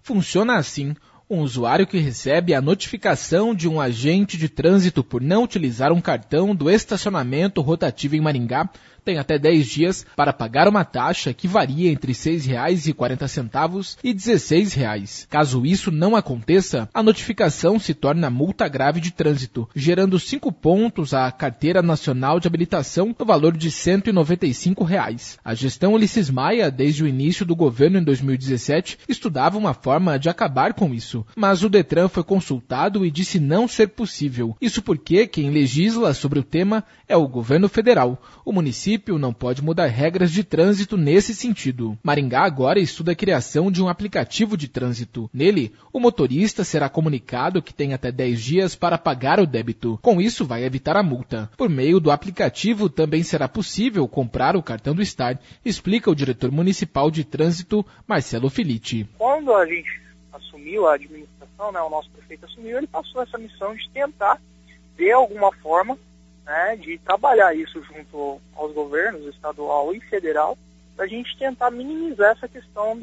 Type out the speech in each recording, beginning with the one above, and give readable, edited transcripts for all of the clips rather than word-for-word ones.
Funciona assim. Um usuário que recebe a notificação de um agente de trânsito por não utilizar um cartão do estacionamento rotativo em Maringá tem até 10 dias para pagar uma taxa que varia entre R$ 6,40 e R$ 16. Caso isso não aconteça, a notificação se torna multa grave de trânsito, gerando 5 pontos à Carteira Nacional de Habilitação no valor de R$ 195. A gestão Ulisses Maia, desde o início do governo em 2017, estudava uma forma de acabar com isso, mas o Detran foi consultado e disse não ser possível. Isso porque quem legisla sobre o tema é o governo federal. O município não pode mudar regras de trânsito nesse sentido. Maringá agora estuda a criação de um aplicativo de trânsito. Nele, o motorista será comunicado que tem até 10 dias para pagar o débito. Com isso, vai evitar a multa. Por meio do aplicativo, também será possível comprar o cartão do Star, explica o diretor municipal de trânsito, Marcelo Filitti. Quando a gente assumiu a administração, o nosso prefeito assumiu, ele passou essa missão de tentar, de alguma forma, de trabalhar isso junto aos governos estadual e federal, para a gente tentar minimizar essa questão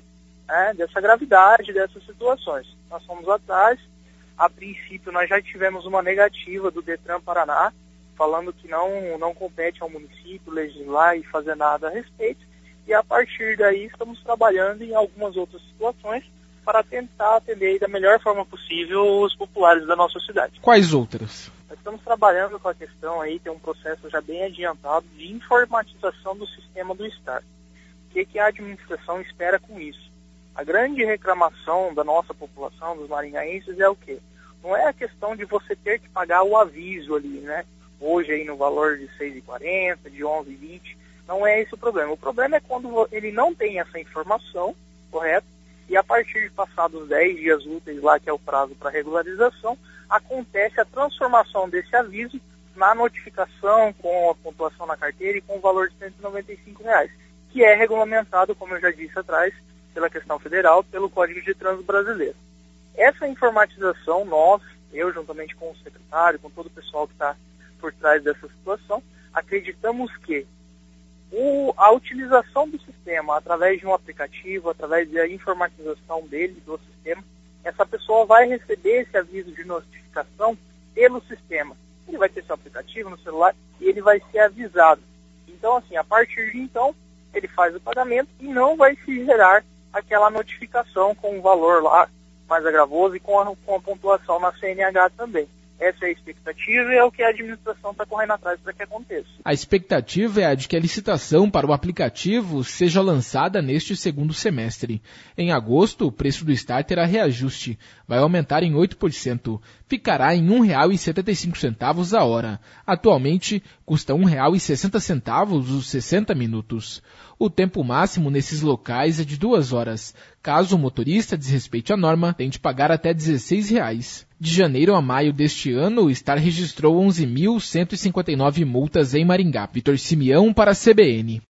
dessa gravidade dessas situações. Nós fomos atrás, a princípio nós já tivemos uma negativa do Detran Paraná, falando que não compete ao município legislar e fazer nada a respeito, e a partir daí estamos trabalhando em algumas outras situações para tentar atender da melhor forma possível os populares da nossa cidade. Quais outras? Nós estamos trabalhando com a questão aí, tem um processo já bem adiantado de informatização do sistema do Star. O que a administração espera com isso? A grande reclamação da nossa população, dos maringaenses, é o quê? Não é a questão de você ter que pagar o aviso ali, hoje aí no valor de R$ 6,40, de R$ 11,20, não é esse o problema. O problema é quando ele não tem essa informação, correto? E a partir de passados 10 dias úteis lá, que é o prazo para regularização, acontece a transformação desse aviso na notificação com a pontuação na carteira e com o valor de R$ 195, que é regulamentado, como eu já disse atrás, pela questão federal, pelo Código de Trânsito Brasileiro. Essa informatização, eu juntamente com o secretário, com todo o pessoal que está por trás dessa situação, acreditamos que a utilização do sistema através de um aplicativo, através da informatização dele, do sistema, essa pessoa vai receber esse aviso de notificação pelo sistema. Ele vai ter seu aplicativo no celular e ele vai ser avisado. Então, assim, a partir de então, ele faz o pagamento e não vai se gerar aquela notificação com o valor lá mais agravoso e com a pontuação na CNH também. Essa é a expectativa e é o que a administração está correndo atrás para que aconteça. A expectativa é a de que a licitação para o aplicativo seja lançada neste segundo semestre. Em agosto, o preço do Star terá reajuste. Vai aumentar em 8%. Ficará em R$ 1,75 a hora. Atualmente, custa R$ 1,60 os 60 minutos. O tempo máximo nesses locais é de 2 horas. Caso o motorista desrespeite a norma, tem de pagar até R$ 16. De janeiro a maio deste ano, o Star registrou 11.159 multas em Maringá. Vitor Simeão para a CBN.